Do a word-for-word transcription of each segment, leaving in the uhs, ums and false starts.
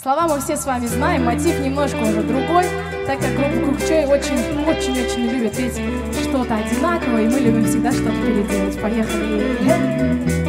Слова мы все с вами знаем, мотив немножко уже другой, так как группа Кукчой очень-очень-очень любит петь что-то одинаковое, и мы любим всегда что-то переделать. Поехали!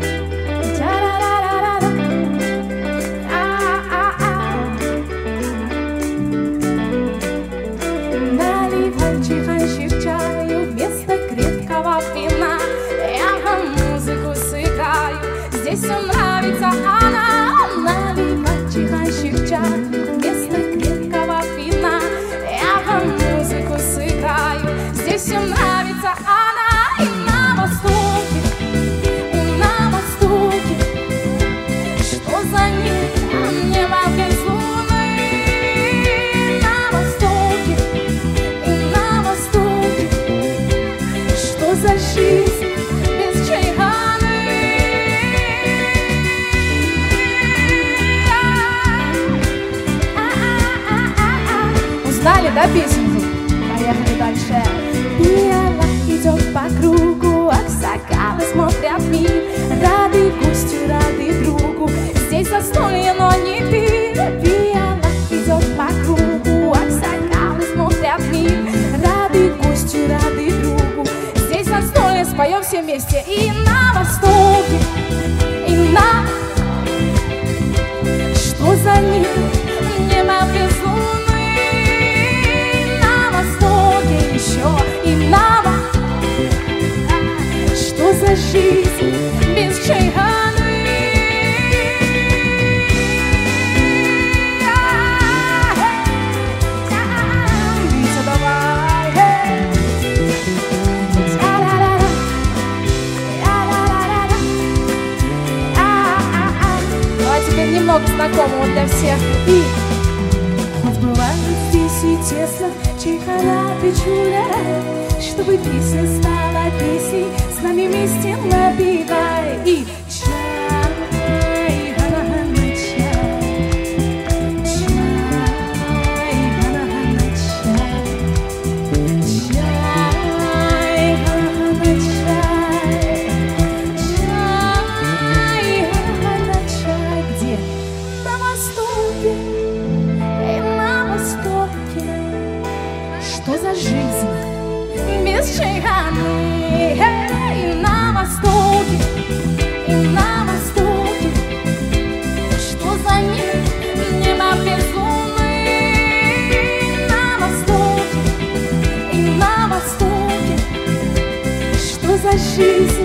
Чихающих чаю вместо крепкого вина. Я вам музыку сыграю, здесь все нравится она. Наливать чихающих чаю вместо крепкого вина. Я вам музыку сыграю, здесь все нравится она. И на востоке, и на востоке, что за ним небо без луны. На востоке, за жизнь без чайханы. Узнали, да, песенку? Поехали дальше. Пиала идет по кругу, аксакалы смотрят в мир. Рады гостю, рады другу, здесь застолье, но не пир. Пиала идет по кругу, аксакалы смотрят в мир. Рады гостю, рады другу, застолье споем все вместе. И на востоке, и на... Что за ним небо без луны. На востоке еще и на... Что за жизнь без чайханы. Витя, давай, теперь немного знакомого для всех. И хоть бывает здесь и тесно, чайхана печуля, чтобы песня стала песней, с нами вместе напевай. И чай, хана-хана, чай, чай, хана-хана, чай, чай, хана-хана, чай, чай, хана-хана, чай. Где? На востоке, и на востоке. Что за жизнь без чайханы? И на востоке, и на востоке. Что за ним небо без луны. На востоке, и на востоке. Что за жизнь